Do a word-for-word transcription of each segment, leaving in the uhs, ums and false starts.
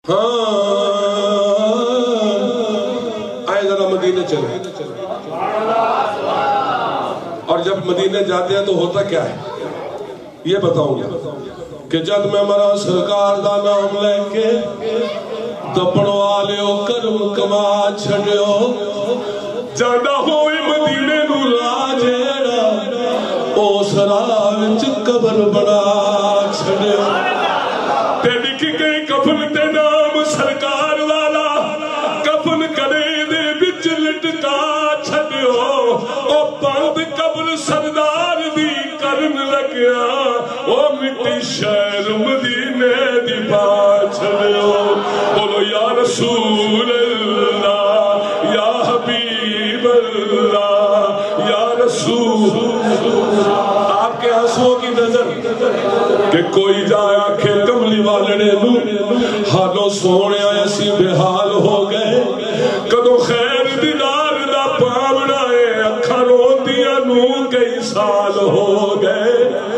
ہاں آئے ذرا مدینے چلے. اور جب مدینے جاتے ہیں تو ہوتا کیا ہے یہ بتاؤں گا کہ جب میں مرا سرکار دا نام لے کے دپن والیو کرم کما چھڑیو جانا ہوئے مدینے نو لاجیڑا اس راہ وچ قبر بنا چھڑیو تے لکھ کے کفن تے نام سرکار والا کفن کرے دے وچ لٹکا چھڑیو او بند قبر سردار دی کرن لگیا او مٹی شہر مدینے دی پا چھڑیو. بولو یا رسول اللہ یا حبیب اللہ یا رسول. آپ کے آنسوں کی نظر کہ کوئی جائے آنکھیں کملی والنے نو حالوں سونے ایسی بے حال ہو گئے کدو خیر دیدار دا پامنا ہے اکھا رو دیا نو کئی سال ہو گئے.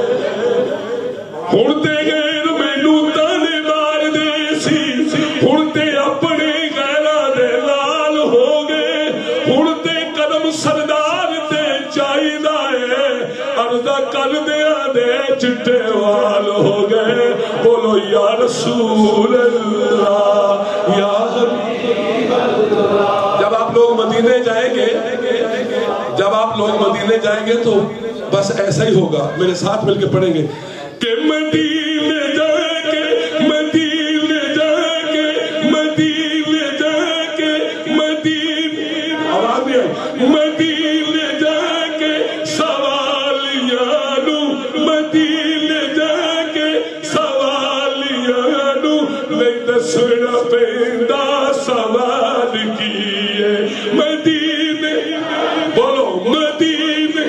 ہڑتے گئے مینو تانے مار دے سی ہڑتے اپنے غیرہ دے لال ہو گئے ہڑتے قدم سردار تے چاہی دائے عرضہ کر دیا دے چٹے وال ہو گئے. بولو یا رسول اللہ یا حبیب اللہ. جب آپ لوگ مدینے جائیں گے جب آپ لوگ مدینے جائیں گے تو بس ایسا ہی ہوگا. میرے ساتھ مل کے پڑھیں گے کہ مدینے جا کے مدینے جا کے مدینے جا کے مدینے آواز نہیں آئی مدینے جا کے سوالیاں نو مدینے جا کے سوالیاں نو نہیں دسنا پیندا سوال کیے مدینے بولو مدینے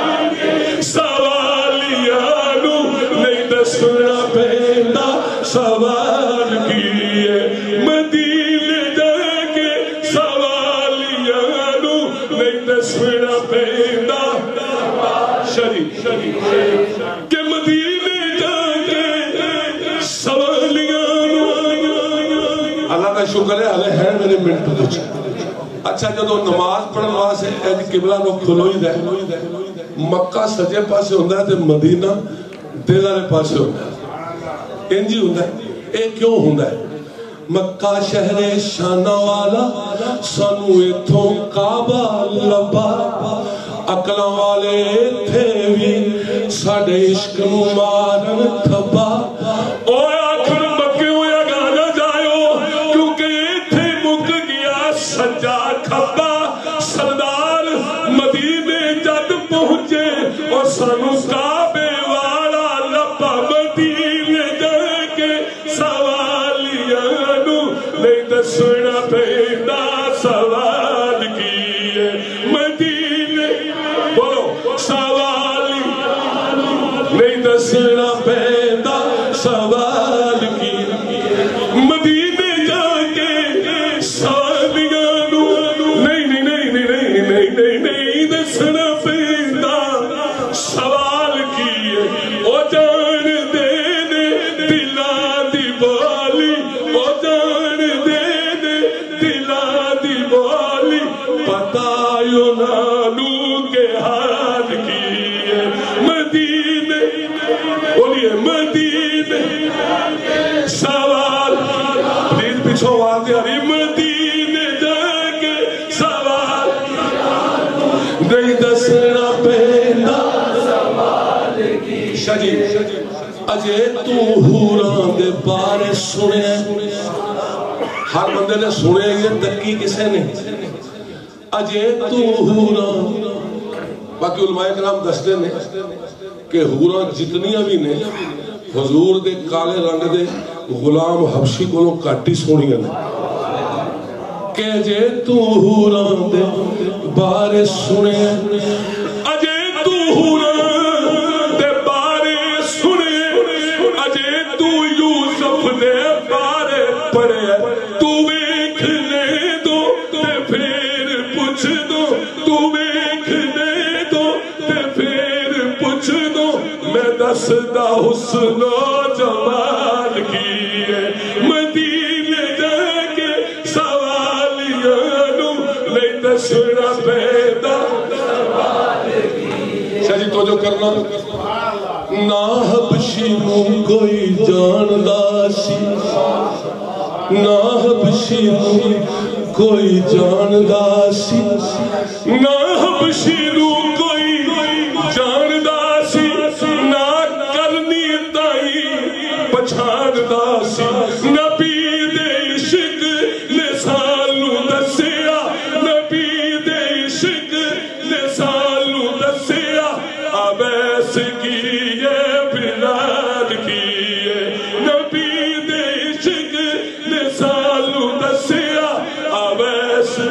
سوالیاں نو نہیں دسنا پیندا سوال کیے مدینے جا کے سوالیاں نو نہیں دسنا پیندا شریف کہ مدینے جا کے سوالیاں نو. اللہ کا شکر ہے ہلے ہے میرے منٹ کچھ. اچھا جدو نماز پڑھن واسطے اج قبلہ نو کھلوئی دے مکہ سجے پاسے ہوندا ہے تے مدینہ دل والے پاسے ہوندا ہے. انج ہی ہوندا ہے. اے کیوں ہوندا ہے؟ مکہ شہر شانہ والا سانو ایتھوں کعبہ لبا عقلاں والے ایتھے وی ساڈے عشق نو مارن تھبا. او آخر مکے ہویا گانا جائیو کیونکہ ایتھے مک گیا سجا کھبا. سردار مدینے جد پہنچے اور سانو کعبے والا لبا مدینے جا کے سوالیاں نو نہیں دسنا پیندا سوال کیے مدینے بولو سوالیاں نو نہیں دسنا پیندا سوال کیے مدینے جا کے سوالیاں نو نہیں نہیں نہیں نہیں نہیں نہیں نہیں دسنا پیندا سوال کیے. او جان دے دے دلا دی بولی او جان دے دے دلا دی بولی پتا یونانو کے حال کیے مدینے بولیے مدینے سوال پلیز پیچھو آگے اری مدینے جا کے سوال نہیں دسنا پیندا سوال کی. شجی اجے تو حوراں دے بارے سنے ہر بندے نے سنے یہ تکی کسے نے اجے تو حوراں. باقی علماء کرام دستے نے کہ حوراں جتنیاں بھی نے حضور دے کالے رنگ دے غلام حبشی کو کاٹی سونیاں نے کہ جے تو حوراں دے بارے سنے اجے تو حوراں دے بارے سنے اجے تو یوسف دے بارے پڑھے تو ویکھ لے دو تے پھر پوچھ دو تو ویکھ لے دو تے پھر پوچھ دو میں دسدا حسن و جمال کیے مدینے دسنا پیدا شاہ جی تو جو کرنا نہ حبشی نو کوئی جاندہ سی نہ حبشی نو کوئی جاندہ سی نہ حبشی نو کوئی جاندہ سی نہ کرنی تائی پچھاندہ سی نبی دے عشق نے سالوں دسیا نبی دے عشق نے سالوں دسیا اب ایسے کیے بلال کیے نبی دے عشق نے سالوں دسیا اب ایسے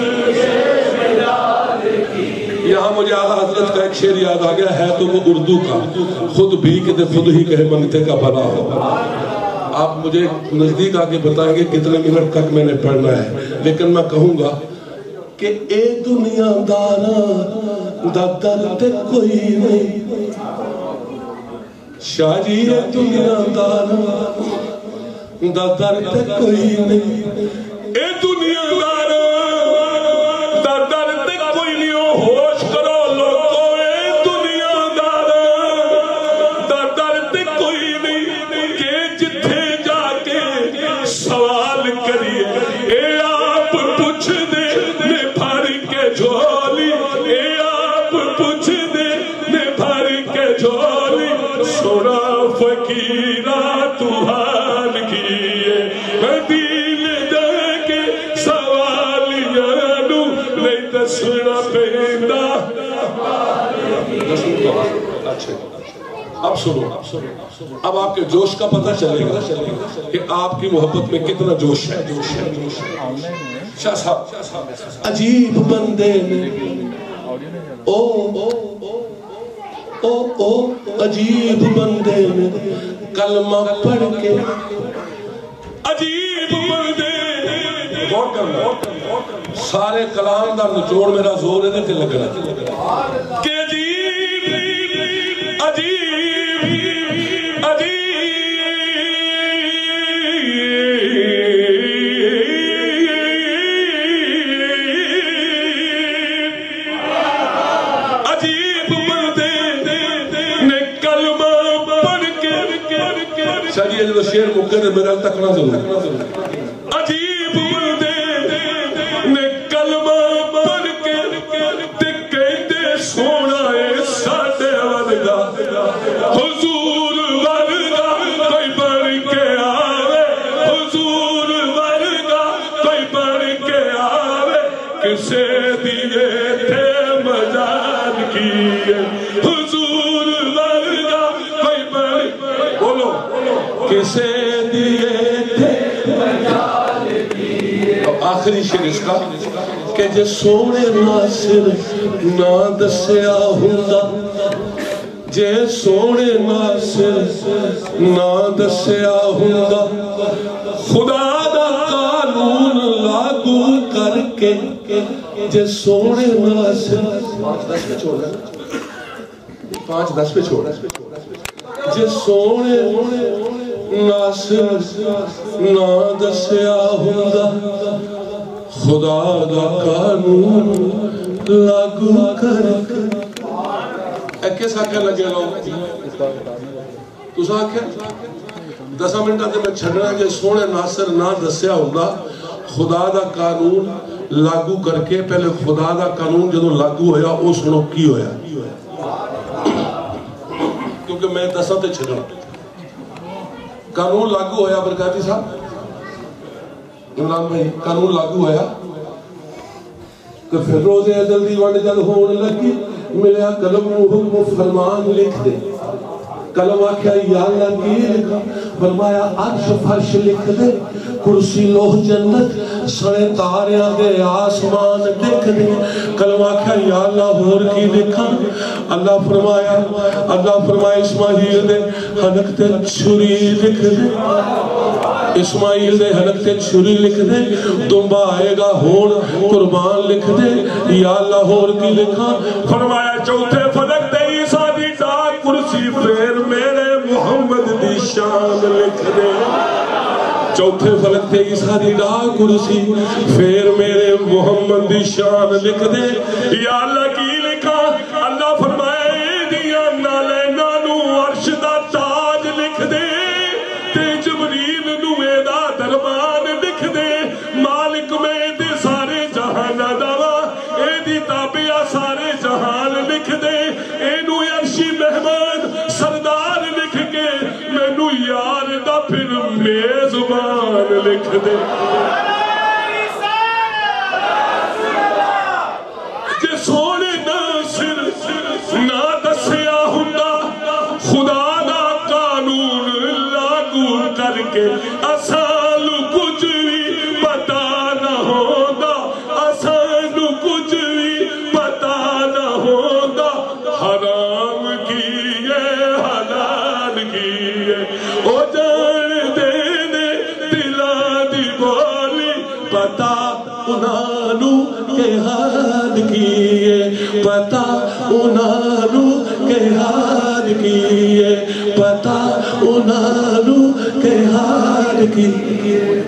یہاں مجھے آقا حضرت کا ایک شعر یاد آ گیا ہے تو وہ اردو کا خود بھی کہتے خود ہی کہے منگتے کا بنا ہو آپ مجھے نزدیک آگے بتائیں گے کتنے منٹ تک میں نے پڑھنا ہے لیکن میں کہوں گا کہ اے دنیا دارا دا درد کوئی نہیں شاہ جی اے دنیا دارا دا درد کوئی نہیں اے دنیا دارا دا درد کوئی نہیں ہوش کرو لوگو اے دنیا دارا دا درد کوئی نہیں کہ جتھے جا کے سوال کریے اے آپ پوچھ دے نے بھر کے جھولی اے آپ پوچھ دے نے بھر کے جھولی سونا فقیرہ تو حال کیے دل جا کے سوالیاں نو نہیں دسنا پیندا اب سنو اب آپ کے جوش کا پتہ چلے گا کہ آپ کی محبت میں کتنا جوش ہے شاہ صاحب عجیب بندے نے او او او عجیب بندے نے کلمہ پڑھ کے عجیب بندے غور کرنا سارے کلام دا نچوڑ میرا زور ہے تے لگنا کہ عجیب عجیب عجیب عجیب بندے نے کلمہ پڑھ کے شاہ جی یہ جو شعر مکہ نے میرا تکنا ضرور عجیب بندے نے کلمہ پڑھ کے تے کہتے سونا ہے ساڈے ورگا حضور ورگا کوئی بن کے آوے حضور ورگا کوئی بن کے آوے کسے دیے تھے مجال کیے حضور ورگا کوئی بن بولو کسے دیے تھے مجال کیے آخری شعر اس کا کہ جے سونے ناصر نہ دسیا ہوندا جے سونے ناصر نہ دسیا ہوندا خدا دا قانون لاگو کر کے جے سونے ناصر پانچ دس پہ چھوڑا پانچ دس پہ چھوڑا جے سونے ناصر نہ دسیا ہوندا خدا دا قانون لاگو کر اے کس آکھا لگے لوگ تو سا آکھا دسا منٹا تے میں چھڑنا کہ سونے ناصر نہ دسیا ہوگا خدا دا قانون لاگو کر کے پہلے خدا دا قانون جدو لاگو ہویا او سنو کی ہویا کیونکہ میں دسا تے چھڑنا قانون لاگو ہویا برکاتی صاحب عمران بھائی قانون لاگو ہویا کہ پھر روزے جلدی وڑ جل ہونے لگی ملیا قلم حکم فرمان لکھ دے قلم آکھیا یا اللہ کی لکھا فرمایا عرش فرش لکھ دے کرسی لوح جنت سڑے تاریاں دے آسمان لکھ دے قلم آکھیا یا اللہ ہور کی لکھا اللہ فرمایا اللہ فرمایا اسماعیل دے حنک تے چھری لکھ دے اسماعیل دے حنک تے چھری لکھ دے دنبا آئے گا ہون قربان لکھ دے یا اللہ ہور کی لکھا فرمایا چوتھے فلک تے عیسیٰ دی ڈاک کرسی پھر میرے محمد دی شان لکھ دے چوتھے فلک تے عیسیٰ دی راہ کرسی پھر میرے محمد دی شان لکھ دے یا اللہ کی لکھا اللہ فرمائے دیا نالینا نو عرش دا تاج لکھ دے تے جبریل نو ایدہ دربان لکھ دے مالک میں دے سارے جہان دعویٰ اے دی تابعہ سارے جہان لکھ دے اے نو عرشی مہمان سردار لکھ کے میں نو یار دا پھر میزبان لکھ دے جے سونے ناصر نہ دسیا ہوندا خدا دا قانون لاگو کر کے اسان کچھ بھی پتا نہ ہوندا اسان کچھ بھی پتا نہ ہوندا حرام کیے حلال کیے او جان دے دے دلاں دی بولی پتا انہاں نو کہ حال کیے پتا انہاں نو کہ حال کیے پتا انہاں نو کہ حال کیے